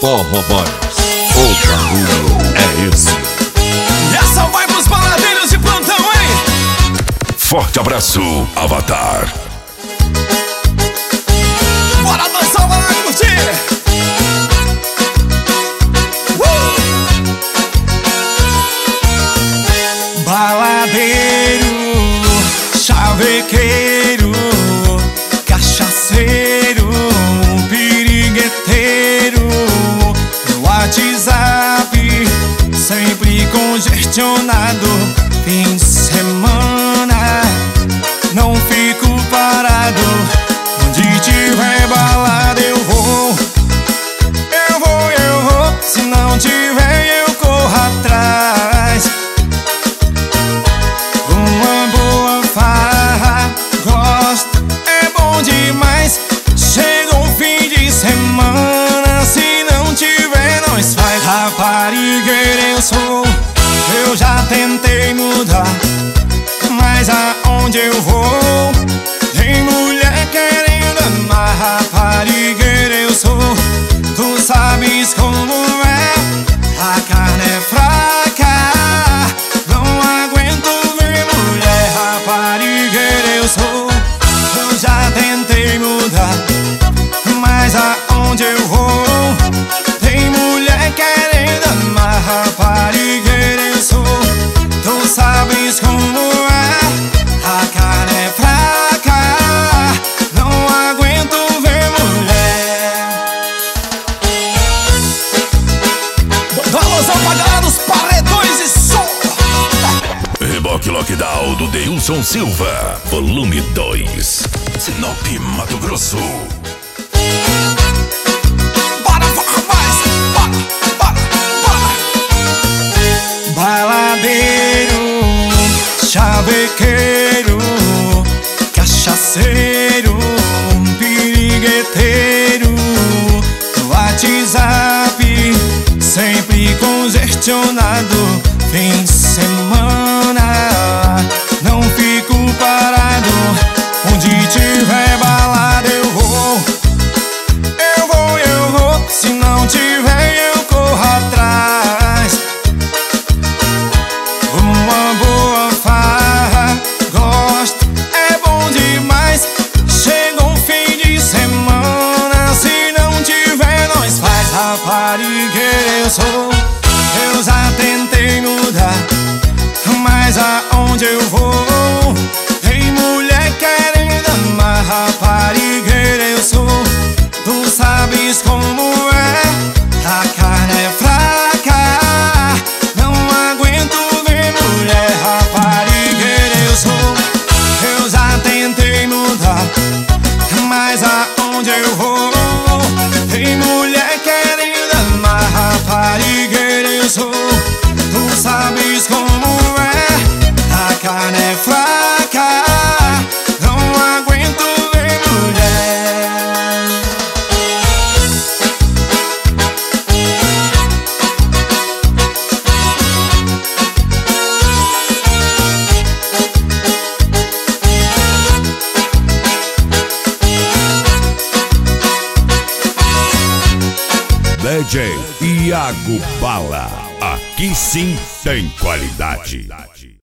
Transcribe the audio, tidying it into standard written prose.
Forró Boys, o barulho é esse. E essa vai pros baladeiros de plantão, hein? Forte abraço, Avatar. Bora dançar, bora curtir. Baladeiro, chavequeiro, cachaceiro, pirigueteiro, no WhatsApp, sempre congestionado. Fim de semana, não fico parado. Onde tiver balada eu vou. Se não tiver eu corro atrás. Uma boa farra, gosto, é bom demais. Chega o fim de semana, se não tiver nós faz. Raparigueira eu sou, eu já tentei mudar, mas aonde eu vou tem mulher querendo amar. Raparigueira eu sou, tu sabes como é. A carne é fraca, não aguento ver mulher. Raparigueira eu sou, eu já tentei mudar, mas aonde eu vou tem mulher querendo amar. Raparigueira eu sou, tu sabes como é. A carne é fraca, não aguento ver mulher. Alôzão pra galera dos paredões e som. Reboque Lockdown do Deilson Silva, volume 2, Sinop, Mato Grosso. Bora, rapaz, bora. Baladeiro, chavequeiro, cachaceiro, pirigueteiro, no WhatsApp, sempre congestionado. Fim de semana, não fico parado. Onde tiver balada eu vou. Se não tiver eu corro atrás. Uma boa farra, gosto, é bom demais. Chega o fim de semana, se não tiver nós faz. Raparigueira eu sou, eu já tentei mudar, mas aonde eu vou tem mulher querendo amar. Raparigueira eu sou, tu sabes como é. A carne é fraca, não aguento ver mulher. Raparigueira eu sou, eu já tentei mudar, mas aonde eu vou tem mulher querendo amar. Raparigueira eu sou, tu sabes como é. A carne é fraca, não aguento ver mulher. DJ Iago Bala, aqui sim tem qualidade.